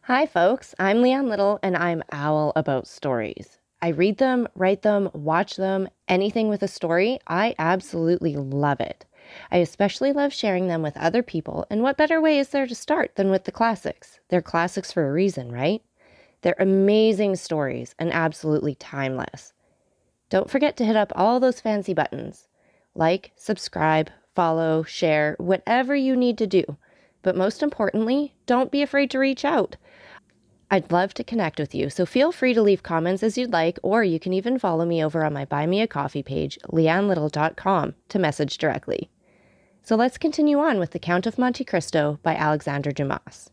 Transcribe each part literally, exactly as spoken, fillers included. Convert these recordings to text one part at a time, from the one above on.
Hi, folks. I'm Leanne Little, and I'm owl about stories. I read them, write them, watch them, anything with a story. I absolutely love it. I especially love sharing them with other people, and what better way is there to start than with the classics? They're classics for a reason, right? They're amazing stories and absolutely timeless. Don't forget to hit up all those fancy buttons. Like, subscribe, follow, share, whatever you need to do. But most importantly, don't be afraid to reach out. I'd love to connect with you, so feel free to leave comments as you'd like, or you can even follow me over on my Buy Me a Coffee page, leanne little dot com, to message directly. So let's continue on with The Count of Monte Cristo by Alexandre Dumas.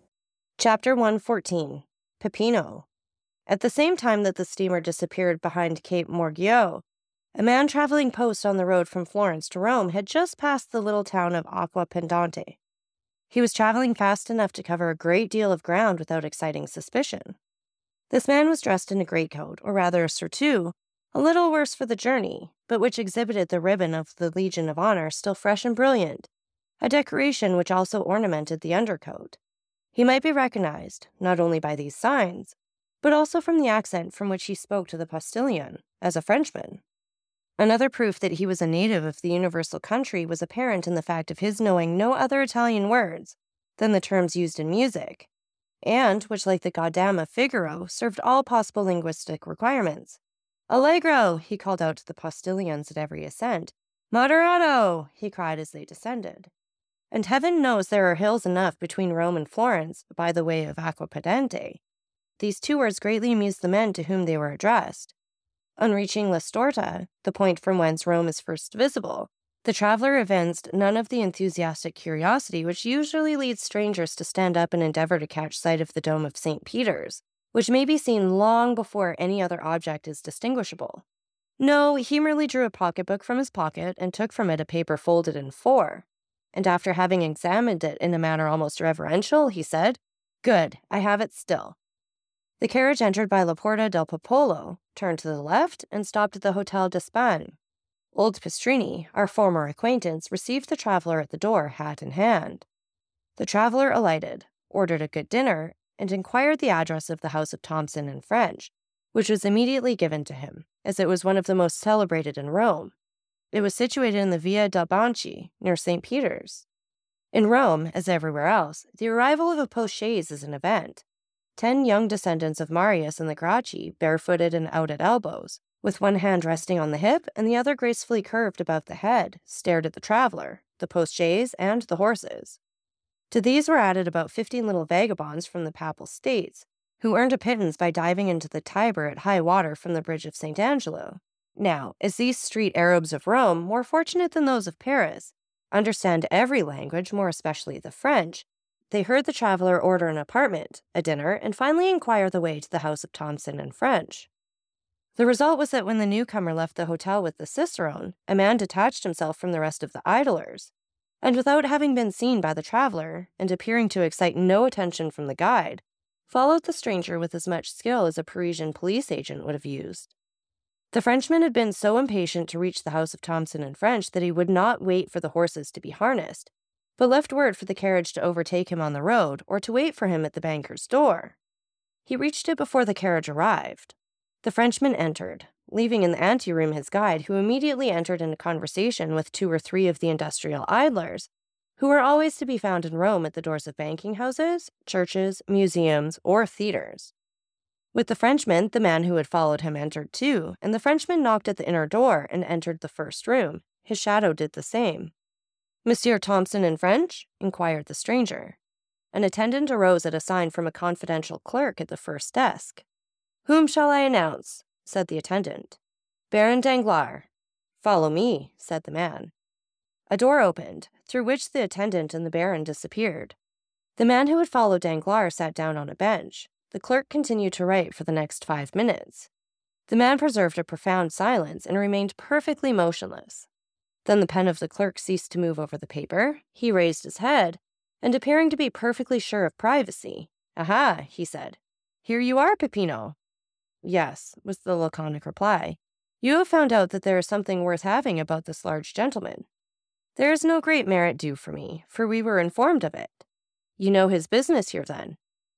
Chapter one fourteen, Peppino. At the same time that the steamer disappeared behind Cape Morgiou, a man traveling post on the road from Florence to Rome had just passed the little town of Acqua Pendente. He was traveling fast enough to cover a great deal of ground without exciting suspicion. This man was dressed in a greatcoat, or rather a surtout, a little worse for the journey, but which exhibited the ribbon of the Legion of Honor still fresh and brilliant, a decoration which also ornamented the undercoat. He might be recognized, not only by these signs, but also from the accent from which he spoke to the postilion, as a Frenchman. Another proof that he was a native of the universal country was apparent in the fact of his knowing no other Italian words than the terms used in music, and which, like the goddam of Figaro, served all possible linguistic requirements. "Allegro!" he called out to the postilions at every ascent. "Moderato!" he cried as they descended. And heaven knows there are hills enough between Rome and Florence, by the way of Acquapendente. These two words greatly amused the men to whom they were addressed. On reaching La Storta, the point from whence Rome is first visible, the traveler evinced none of the enthusiastic curiosity which usually leads strangers to stand up and endeavor to catch sight of the dome of Saint Peter's, which may be seen long before any other object is distinguishable. No, he merely drew a pocketbook from his pocket and took from it a paper folded in four, and after having examined it in a manner almost reverential, he said, "Good, I have it still." The carriage entered by La Porta del Popolo, turned to the left, and stopped at the Hotel d'Espagne. Old Pistrini, our former acquaintance, received the traveler at the door, hat in hand. The traveler alighted, ordered a good dinner, and inquired the address of the house of Thompson and French, which was immediately given to him, as it was one of the most celebrated in Rome. It was situated in the Via del Banchi, near Saint Peter's. In Rome, as everywhere else, the arrival of a post-chaise is an event. Ten young descendants of Marius and the Gracchi, barefooted and out at elbows, with one hand resting on the hip and the other gracefully curved above the head, stared at the traveler, the post-chaise, and the horses. To these were added about fifteen little vagabonds from the Papal States, who earned a pittance by diving into the Tiber at high water from the bridge of Saint Angelo. Now, as these street Arabs of Rome, more fortunate than those of Paris, understand every language, more especially the French, they heard the traveler order an apartment, a dinner, and finally inquire the way to the house of Thompson and French. The result was that when the newcomer left the hotel with the cicerone, a man detached himself from the rest of the idlers, and without having been seen by the traveler, and appearing to excite no attention from the guide, followed the stranger with as much skill as a Parisian police agent would have used. The Frenchman had been so impatient to reach the house of Thompson and French that he would not wait for the horses to be harnessed, but left word for the carriage to overtake him on the road or to wait for him at the banker's door. He reached it before the carriage arrived. The Frenchman entered, leaving in the anteroom his guide, who immediately entered into conversation with two or three of the industrial idlers, who were always to be found in Rome at the doors of banking houses, churches, museums, or theaters. With the Frenchman, the man who had followed him entered too, and the Frenchman knocked at the inner door and entered the first room. His shadow did the same. "Monsieur Thompson and French?" inquired the stranger. An attendant arose at a sign from a confidential clerk at the first desk. "Whom shall I announce?" said the attendant. "Baron Danglars." "Follow me," said the man. A door opened, through which the attendant and the baron disappeared. The man who had followed Danglars sat down on a bench. The clerk continued to write for the next five minutes. The man preserved a profound silence and remained perfectly motionless. Then the pen of the clerk ceased to move over the paper. He raised his head, and appearing to be perfectly sure of privacy, "Aha," he said. "Here you are, Peppino." "Yes," was the laconic reply. "You have found out that there is something worth having about this large gentleman." "There is no great merit due for me, for we were informed of it." "You know his business here, then?"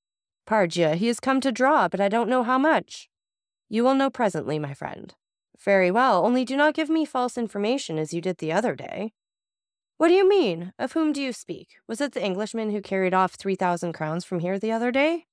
Pardia, he has come to draw, but I don't know how much. You will know presently, my friend. Very well, only do not give me false information as you did the other day. What do you mean? Of whom do you speak? Was it the Englishman who carried off three thousand crowns from here the other day?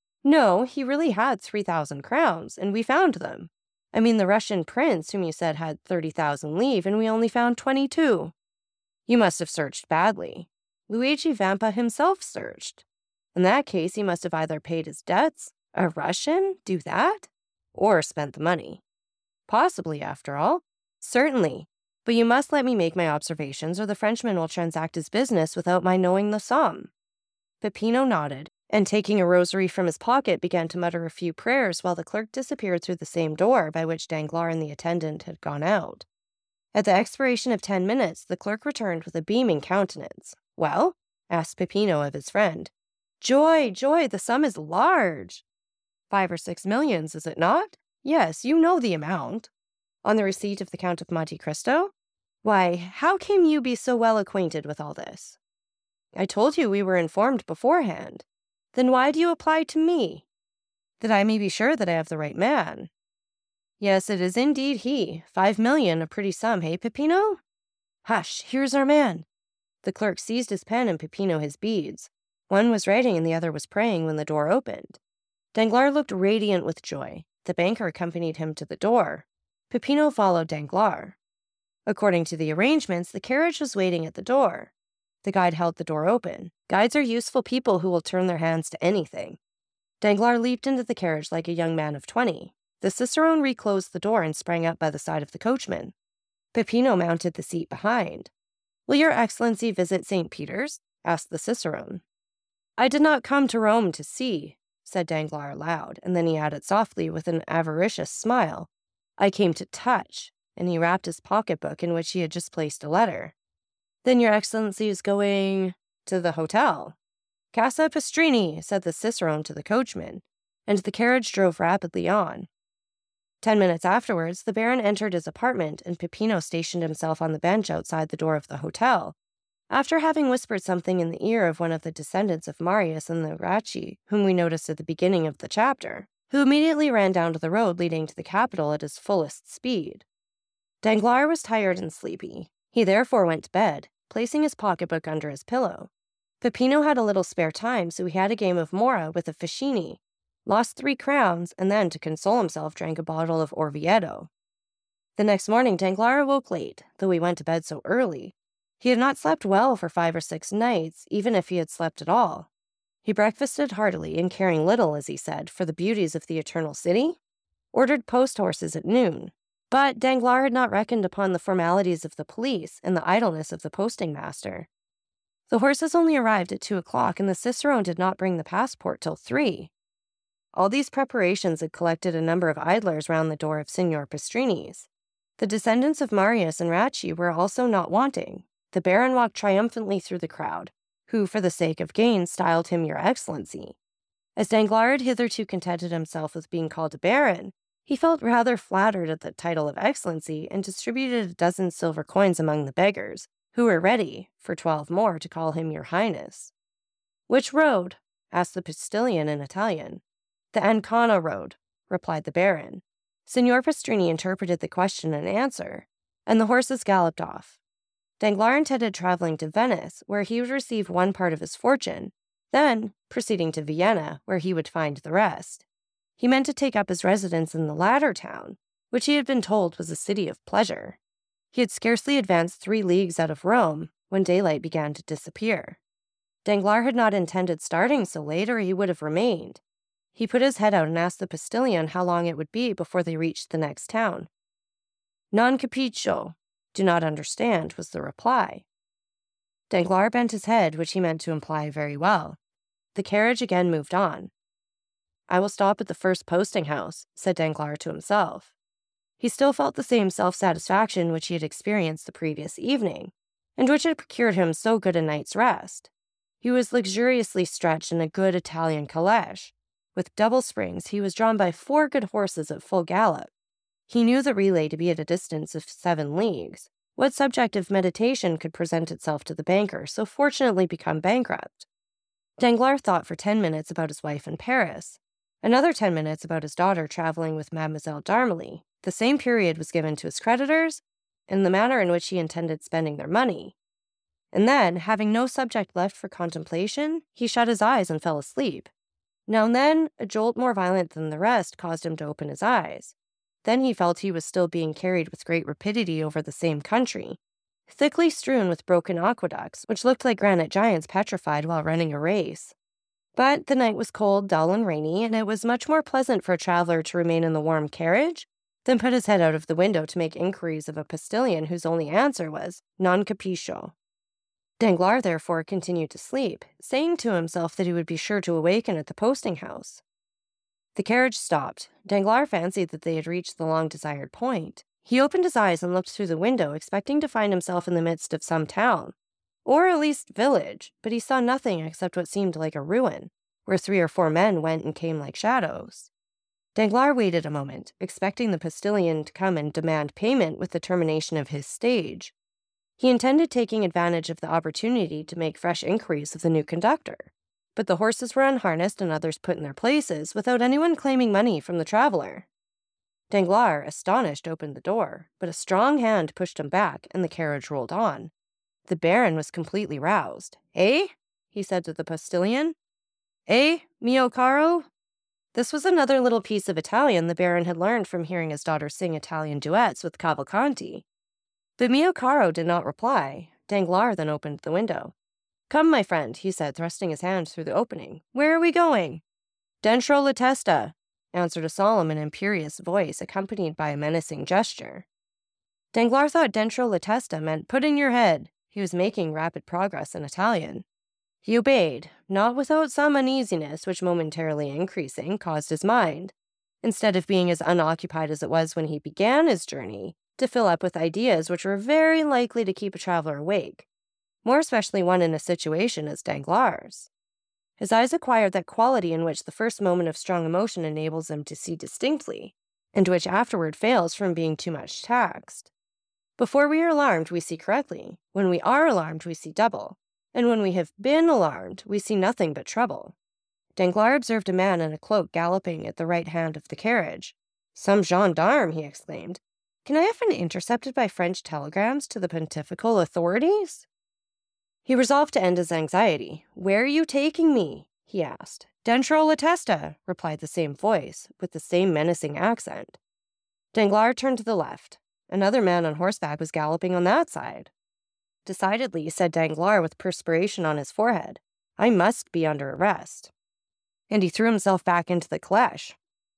No, he really had three thousand crowns, and we found them. I mean the Russian prince whom you said had thirty thousand livres, and we only found twenty-two. You must have searched badly. Luigi Vampa himself searched. In that case, he must have either paid his debts, a Russian, do that, or spent the money. Possibly, after all. Certainly. But you must let me make my observations, or the Frenchman will transact his business without my knowing the sum. Peppino nodded, and taking a rosary from his pocket, began to mutter a few prayers while the clerk disappeared through the same door by which Danglars and the attendant had gone out. At the expiration of ten minutes, the clerk returned with a beaming countenance. Well? Asked Peppino of his friend. Joy, joy, the sum is large. Five or six millions, is it not? Yes, you know the amount. On the receipt of the Count of Monte Cristo? Why, how came you be so well acquainted with all this? I told you we were informed beforehand. Then why do you apply to me? That I may be sure that I have the right man. Yes, it is indeed he. Five million, a pretty sum, hey, Peppino? Hush, here's our man. The clerk seized his pen and Peppino his beads. One was writing and the other was praying when the door opened. Danglars looked radiant with joy. The banker accompanied him to the door. Peppino followed Danglars. According to the arrangements, the carriage was waiting at the door. The guide held the door open. Guides are useful people who will turn their hands to anything. Danglars leaped into the carriage like a young man of twenty. The cicerone reclosed the door and sprang up by the side of the coachman. Peppino mounted the seat behind. Will your excellency visit Saint Peter's? Asked the cicerone. I did not come to Rome to see, said Danglars aloud, and then he added softly with an avaricious smile, I came to touch, and he rapped his pocketbook in which he had just placed a letter. Then your excellency is going to the hotel. Casa Pastrini, said the cicerone to the coachman, and the carriage drove rapidly on. Ten minutes afterwards, the baron entered his apartment, and Peppino stationed himself on the bench outside the door of the hotel. After having whispered something in the ear of one of the descendants of Marius and the Gracchi, whom we noticed at the beginning of the chapter, who immediately ran down to the road leading to the capital at his fullest speed. Danglars was tired and sleepy. He therefore went to bed, placing his pocketbook under his pillow. Peppino had a little spare time, so he had a game of mora with a Ficini, lost three crowns, and then, to console himself, drank a bottle of Orvieto. The next morning, Danglars awoke late, though he went to bed so early. He had not slept well for five or six nights, even if he had slept at all. He breakfasted heartily, and caring little, as he said, for the beauties of the Eternal City, ordered post-horses at noon. But Danglars had not reckoned upon the formalities of the police and the idleness of the posting-master. The horses only arrived at two o'clock, and the cicerone did not bring the passport till three. All these preparations had collected a number of idlers round the door of Signor Pastrini's. The descendants of Marius and Gracchi were also not wanting. The baron walked triumphantly through the crowd, who, for the sake of gain, styled him Your Excellency. As Danglars had hitherto contented himself with being called a baron, he felt rather flattered at the title of Excellency and distributed a dozen silver coins among the beggars, who were ready, for twelve more, to call him Your Highness. Which road? Asked the postilion in Italian. The Ancona road, replied the baron. Signor Pastrini interpreted the question and answer, and the horses galloped off. Danglars intended traveling to Venice, where he would receive one part of his fortune, then proceeding to Vienna, where he would find the rest. He meant to take up his residence in the latter town, which he had been told was a city of pleasure. He had scarcely advanced three leagues out of Rome when daylight began to disappear. Danglars had not intended starting so late, or he would have remained. He put his head out and asked the postilion how long it would be before they reached the next town. Non capisco, do not understand, was the reply. Danglars bent his head, which he meant to imply very well. The carriage again moved on. I will stop at the first posting-house, said Danglars to himself. He still felt the same self-satisfaction which he had experienced the previous evening, and which had procured him so good a night's rest. He was luxuriously stretched in a good Italian calèche. With double springs, he was drawn by four good horses at full gallop. He knew the relay to be at a distance of seven leagues. What subject of meditation could present itself to the banker, so fortunately become bankrupt? Danglars thought for ten minutes about his wife in Paris, another ten minutes about his daughter traveling with Mademoiselle d'Armilly. The same period was given to his creditors, and the manner in which he intended spending their money. And then, having no subject left for contemplation, he shut his eyes and fell asleep. Now and then, a jolt more violent than the rest caused him to open his eyes. Then he felt he was still being carried with great rapidity over the same country, thickly strewn with broken aqueducts, which looked like granite giants petrified while running a race. But the night was cold, dull, and rainy, and it was much more pleasant for a traveler to remain in the warm carriage than put his head out of the window to make inquiries of a postilion whose only answer was non capisco. Danglars, therefore, continued to sleep, saying to himself that he would be sure to awaken at the posting-house. The carriage stopped. Danglars fancied that they had reached the long-desired point. He opened his eyes and looked through the window, expecting to find himself in the midst of some town, or at least village, but he saw nothing except what seemed like a ruin, where three or four men went and came like shadows. Danglars waited a moment, expecting the postilion to come and demand payment with the termination of his stage. He intended taking advantage of the opportunity to make fresh inquiries of the new conductor, but the horses were unharnessed and others put in their places without anyone claiming money from the traveler. Danglars, astonished, opened the door, but a strong hand pushed him back, and the carriage rolled on. The Baron was completely roused. "Eh?" he said to the postilion. "Eh, mio caro?" This was another little piece of Italian the Baron had learned from hearing his daughter sing Italian duets with Cavalcanti. But mio caro did not reply. Danglars then opened the window. "Come, my friend," he said, thrusting his hand through the opening. "Where are we going?" "Dentro la testa," answered a solemn and imperious voice, accompanied by a menacing gesture. Danglars thought dentro la testa meant put in your head. He was making rapid progress in Italian. He obeyed, not without some uneasiness, which, momentarily increasing, caused his mind, instead of being as unoccupied as it was when he began his journey, to fill up with ideas which were very likely to keep a traveler awake, more especially one in a situation as Danglars'. His eyes acquired that quality in which the first moment of strong emotion enables them to see distinctly, and which afterward fails from being too much taxed. Before we are alarmed, we see correctly. When we are alarmed, we see double. And when we have been alarmed, we see nothing but trouble. Danglars observed a man in a cloak galloping at the right hand of the carriage. "Some gendarme!" he exclaimed. "Can I have been intercepted by French telegrams to the pontifical authorities?" He resolved to end his anxiety. "Where are you taking me?" he asked. "Dentro la testa," replied the same voice, with the same menacing accent. Danglars turned to the left. Another man on horseback was galloping on that side. "Decidedly," said Danglars with perspiration on his forehead, "I must be under arrest." And he threw himself back into the calèche.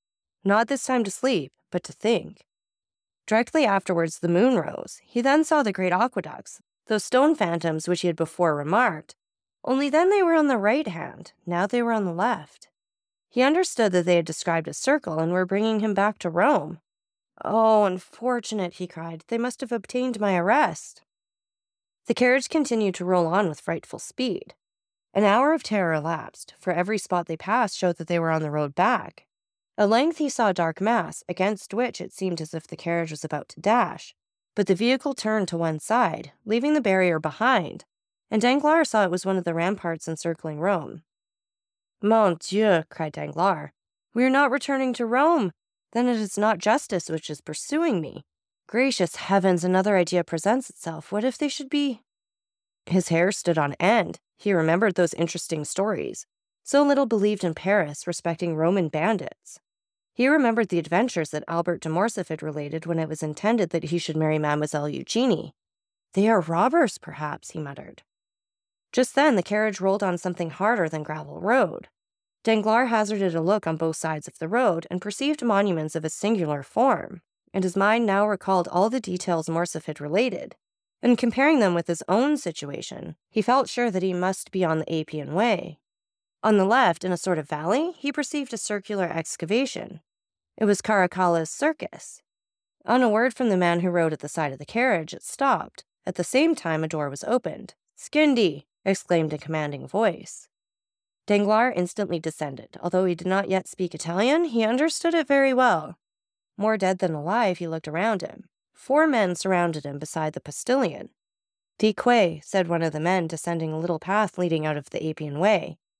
Not this time to sleep, but to think. Directly afterwards the moon rose. He then saw the great aqueducts, those stone phantoms which he had before remarked, only then they were on the right hand, now they were on the left. He understood that they had described a circle and were bringing him back to Rome. "Oh, unfortunate," he cried, "they must have obtained my arrest." The carriage continued to roll on with frightful speed. An hour of terror elapsed, for every spot they passed showed that they were on the road back. At length he saw a dark mass, against which it seemed as if the carriage was about to dash, but the vehicle turned to one side, leaving the barrier behind, and Danglars saw it was one of the ramparts encircling Rome. "Mon Dieu!" cried Danglars. "We are not returning to Rome! Then it is not justice which is pursuing me. Gracious heavens, another idea presents itself. What if they should be—" His hair stood on end. He remembered those interesting stories, so little believed in Paris, respecting Roman bandits. He remembered the adventures that Albert de Morcerf had related when it was intended that he should marry Mademoiselle Eugénie. "They are robbers, perhaps," he muttered. Just then the carriage rolled on something harder than gravel road. Danglars hazarded a look on both sides of the road and perceived monuments of a singular form, and his mind now recalled all the details Morcerf had related, and comparing them with his own situation, he felt sure that he must be on the Appian Way. On the left, in a sort of valley, he perceived a circular excavation. It was Caracalla's circus. On a word from the man who rode at the side of the carriage, it stopped. At the same time, a door was opened. "Scendi!" exclaimed a commanding voice. Danglars instantly descended. Although he did not yet speak Italian, he understood it very well. More dead than alive, he looked around him. Four men surrounded him beside the postilion. "Di que," said one of the men, descending a little path leading out of the Appian Way.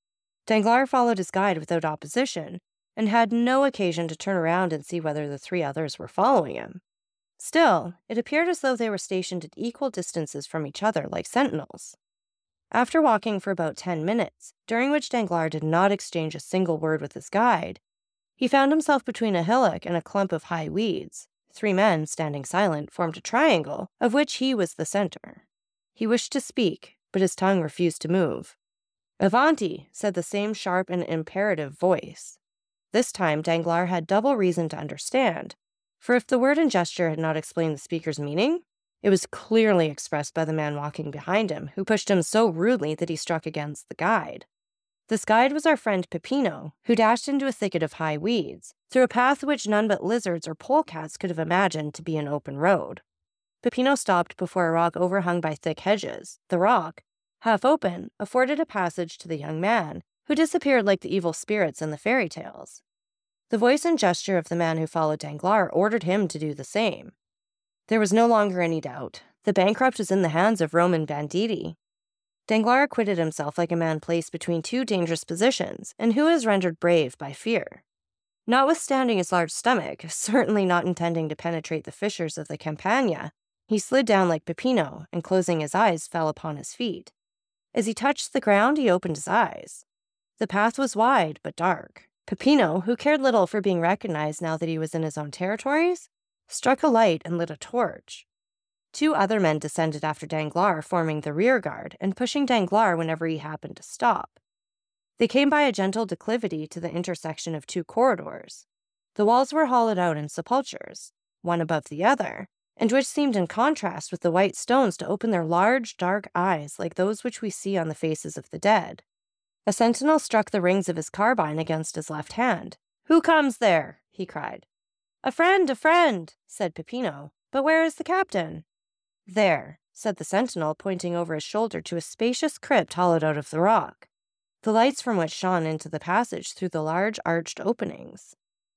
Danglars followed his guide without opposition, and had no occasion to turn around and see whether the three others were following him. Still, it appeared as though they were stationed at equal distances from each other like sentinels. After walking for about ten minutes, during which Danglars did not exchange a single word with his guide, he found himself between a hillock and a clump of high weeds. Three men, standing silent, formed a triangle, of which he was the center. He wished to speak, but his tongue refused to move. "Avanti," said the same sharp and imperative voice. This time Danglars had double reason to understand, for if the word and gesture had not explained the speaker's meaning, it was clearly expressed by the man walking behind him, who pushed him so rudely that he struck against the guide. This guide was our friend Peppino, who dashed into a thicket of high weeds, through a path which none but lizards or polecats could have imagined to be an open road. Peppino stopped before a rock overhung by thick hedges. The rock, half open, afforded a passage to the young man, who disappeared like the evil spirits in the fairy tales. The voice and gesture of the man who followed Danglars ordered him to do the same. There was no longer any doubt. The bankrupt was in the hands of Roman banditti. Danglars acquitted himself like a man placed between two dangerous positions, and who is rendered brave by fear. Notwithstanding his large stomach, certainly not intending to penetrate the fissures of the Campagna, he slid down like Peppino, and closing his eyes, fell upon his feet. As he touched the ground, he opened his eyes. The path was wide, but dark. Peppino, who cared little for being recognized now that he was in his own territories, struck a light and lit a torch. Two other men descended after Danglars, forming the rear guard, and pushing Danglars whenever he happened to stop. They came by a gentle declivity to the intersection of two corridors. The walls were hollowed out in sepulchres, one above the other, and which seemed in contrast with the white stones to open their large, dark eyes like those which we see on the faces of the dead. A sentinel struck the rings of his carbine against his left hand. "Who comes there?" he cried. "A friend, a friend," said Peppino. "But where is the captain?" "There," said the sentinel, pointing over his shoulder to a spacious crypt hollowed out of the rock, the lights from which shone into the passage through the large arched openings.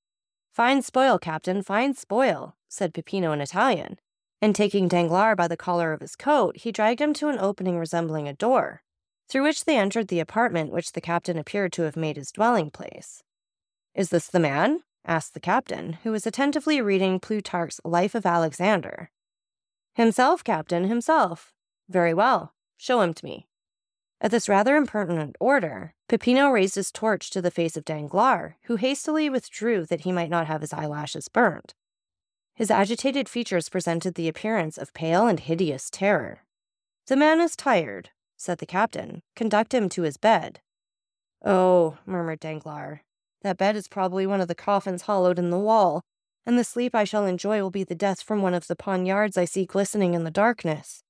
"Fine spoil, captain, fine spoil," said Peppino in Italian, and taking Danglars by the collar of his coat, he dragged him to an opening resembling a door, through which they entered the apartment which the captain appeared to have made his dwelling place. "Is this the man?" asked the captain, who was attentively reading Plutarch's Life of Alexander. "Himself, captain, himself." "Very well. Show him to me." At this rather impertinent order, Peppino raised his torch to the face of Danglars, who hastily withdrew that he might not have his eyelashes burnt. His agitated features presented the appearance of pale and hideous terror. "The man is tired," said the captain. "Conduct him to his bed." "Oh," murmured Danglars, "that bed is probably one of the coffins hollowed in the wall, and the sleep I shall enjoy will be the death from one of the poniards I see glistening in the darkness."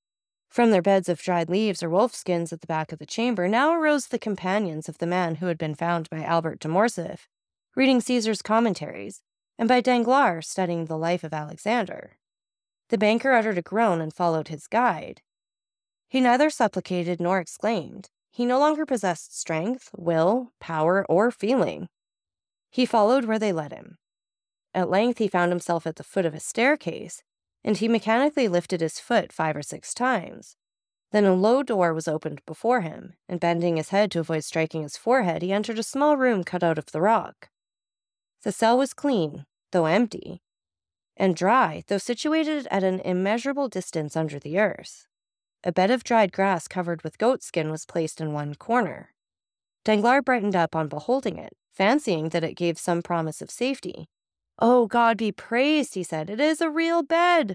From their beds of dried leaves or wolf-skins at the back of the chamber now arose the companions of the man who had been found by Albert de Morcerf, reading Caesar's commentaries, and by Danglars studying the Life of Alexander. The banker uttered a groan and followed his guide. He neither supplicated nor exclaimed. He no longer possessed strength, will, power, or feeling. He followed where they led him. At length he found himself at the foot of a staircase, and he mechanically lifted his foot five or six times. Then a low door was opened before him, and bending his head to avoid striking his forehead, he entered a small room cut out of the rock. The cell was clean, though empty, and dry, though situated at an immeasurable distance under the earth. A bed of dried grass covered with goatskin was placed in one corner. Danglars brightened up on beholding it, fancying that it gave some promise of safety. "Oh, God be praised," he said, "it is a real bed."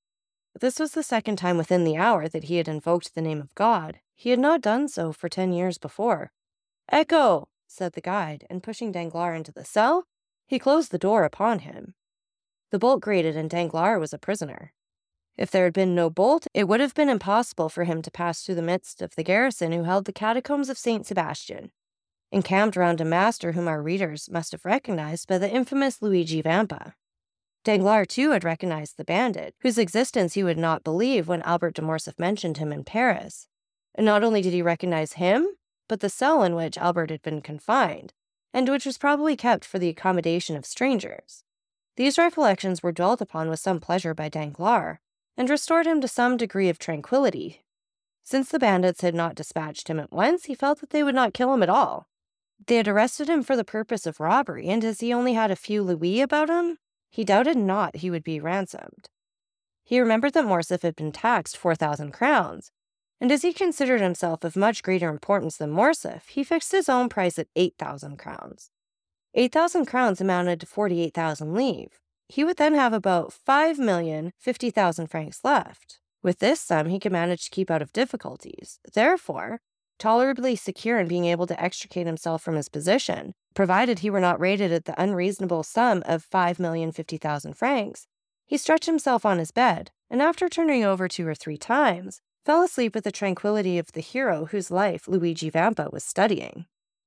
This was the second time within the hour that he had invoked the name of God. He had not done so for ten years before. "Ecco," said the guide, and pushing Danglars into the cell, he closed the door upon him. The bolt grated, and Danglars was a prisoner. If there had been no bolt, it would have been impossible for him to pass through the midst of the garrison who held the catacombs of Saint Sebastian, encamped round a master whom our readers must have recognized by the infamous Luigi Vampa. Danglars, too, had recognized the bandit, whose existence he would not believe when Albert de Morcerf mentioned him in Paris. And not only did he recognize him, but the cell in which Albert had been confined, and which was probably kept for the accommodation of strangers. These recollections were dwelt upon with some pleasure by Danglars, and restored him to some degree of tranquillity. Since the bandits had not dispatched him at once, he felt that they would not kill him at all. They had arrested him for the purpose of robbery, and as he only had a few louis about him, he doubted not he would be ransomed. He remembered that Morcerf had been taxed four thousand crowns, and as he considered himself of much greater importance than Morcerf, he fixed his own price at eight thousand crowns. eight thousand crowns amounted to forty-eight thousand livres. He would then have about five million fifty thousand francs left. With this sum, he could manage to keep out of difficulties. Therefore, tolerably secure in being able to extricate himself from his position, provided he were not rated at the unreasonable sum of five million fifty thousand francs, he stretched himself on his bed, and after turning over two or three times, fell asleep with the tranquility of the hero whose life Luigi Vampa was studying.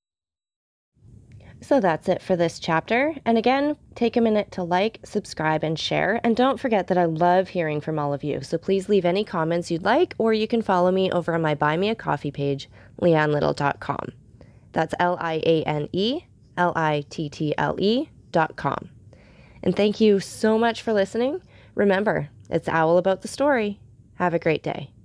So that's it for this chapter. And again, take a minute to like, subscribe, and share. And don't forget that I love hearing from all of you. So please leave any comments you'd like, or you can follow me over on my Buy Me a Coffee page, liane little dot com. That's L I A N E L I T T L E dot com. And thank you so much for listening. Remember, it's Owl About the Story. Have a great day.